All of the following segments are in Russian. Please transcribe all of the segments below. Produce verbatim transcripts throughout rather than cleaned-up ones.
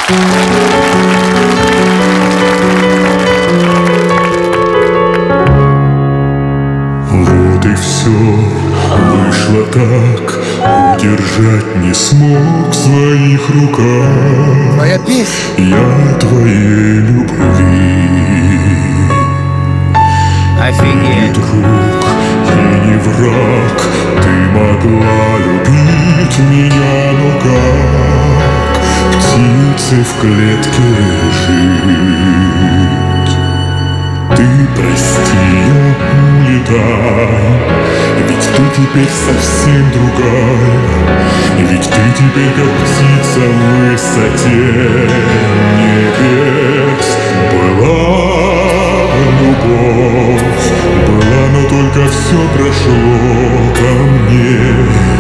Вот и все вышло так, удержать не смог в своих руках. Моя песня. Я твоей любви. Офигеть. Не друг и не враг, ты могла любить меня, но как птицы в клетке жить? Ты прости, я улетай, ведь ты теперь совсем другая, ведь ты теперь как птица в высоте небес. Была любовь, была, но только все прошло ко мне.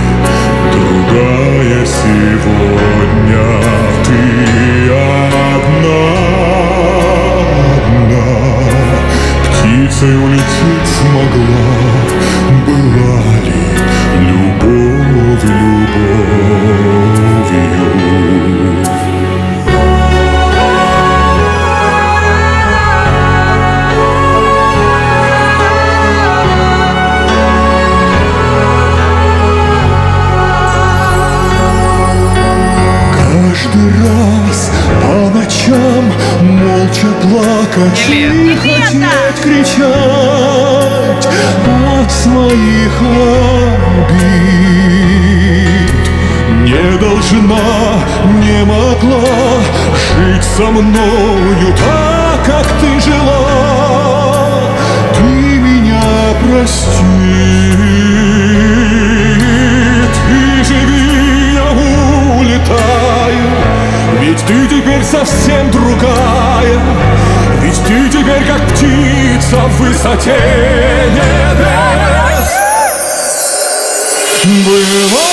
Другая сегодня, ты одна, одна. Птицей улететь смогла, была ли любовь любовью? Каждый раз по ночам молча плакать и хотеть кричать от своих обид. Не должна, не могла жить со мною так, как ты жила. Ты меня прости, ты живи, я улетаю. Ведь ты теперь совсем другая, ведь ты теперь как птица в высоте небес. Была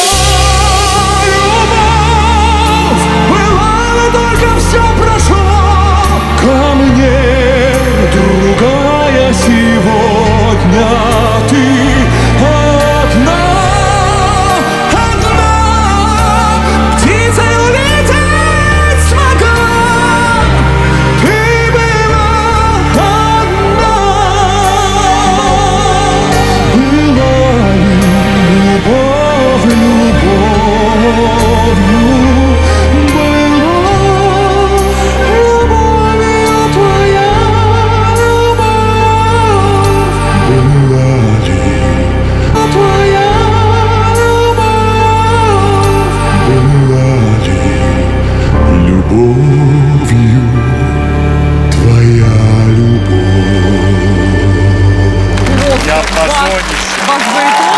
любовь, была, но только все прошло ко мне. Другая сегодня, ты одна. Любовью твоя любовь. Я позонище.